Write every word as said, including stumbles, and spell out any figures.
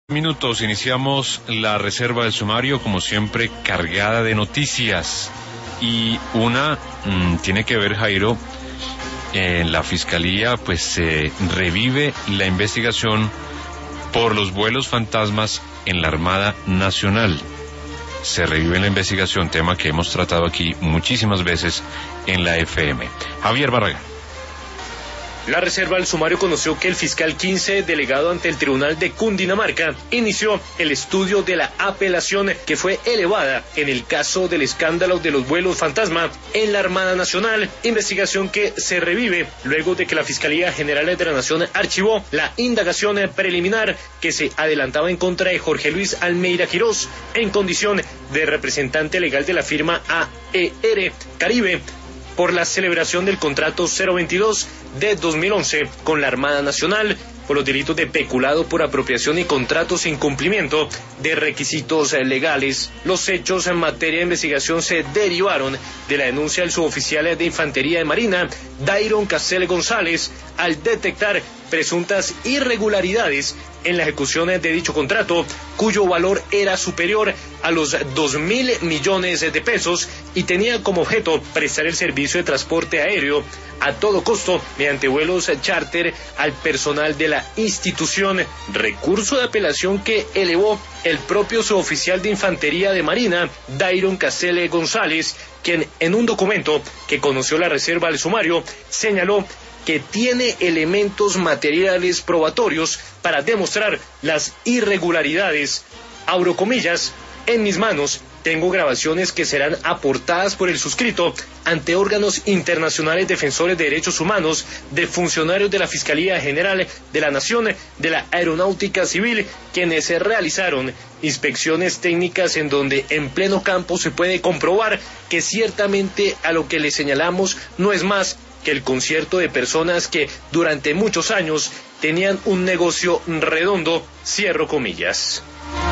Minutos, iniciamos la reserva del sumario, como siempre, cargada de noticias. Y una mmm, tiene que ver, Jairo, en la Fiscalía, pues se eh, revive la investigación por los vuelos fantasmas en la Armada Nacional. Se revive la investigación, tema que hemos tratado aquí muchísimas veces en la F M. Javier Barragán. La reserva del sumario conoció que el fiscal quince, delegado ante el Tribunal de Cundinamarca, inició el estudio de la apelación que fue elevada en el caso del escándalo de los vuelos fantasma en la Armada Nacional, investigación que se revive luego de que la Fiscalía General de la Nación archivó la indagación preliminar que se adelantaba en contra de Jorge Luis Almeida Quirós en condición de representante legal de la firma A E R Caribe por la celebración del contrato cero veintidós de dos mil once con la Armada Nacional por los delitos de peculado por apropiación y contratos sin cumplimiento de requisitos legales. Los hechos en materia de investigación se derivaron de la denuncia del suboficial de Infantería de Marina, Dairon Casele González, al detectar presuntas irregularidades en la ejecución de dicho contrato, cuyo valor era superior a los dos mil millones de pesos y tenía como objeto prestar el servicio de transporte aéreo a todo costo mediante vuelos charter al personal de la institución, recurso de apelación que elevó el propio suboficial de Infantería de Marina, Dairon Casele González, quien en un documento que conoció la reserva del sumario señaló que tiene elementos materiales probatorios para demostrar las irregularidades. Abro comillas, en mis manos tengo grabaciones que serán aportadas por el suscrito ante órganos internacionales defensores de derechos humanos, de funcionarios de la Fiscalía General de la Nación, de la Aeronáutica Civil, quienes realizaron inspecciones técnicas en donde en pleno campo se puede comprobar que ciertamente a lo que le señalamos no es más que el concierto de personas que durante muchos años tenían un negocio redondo, cierro comillas.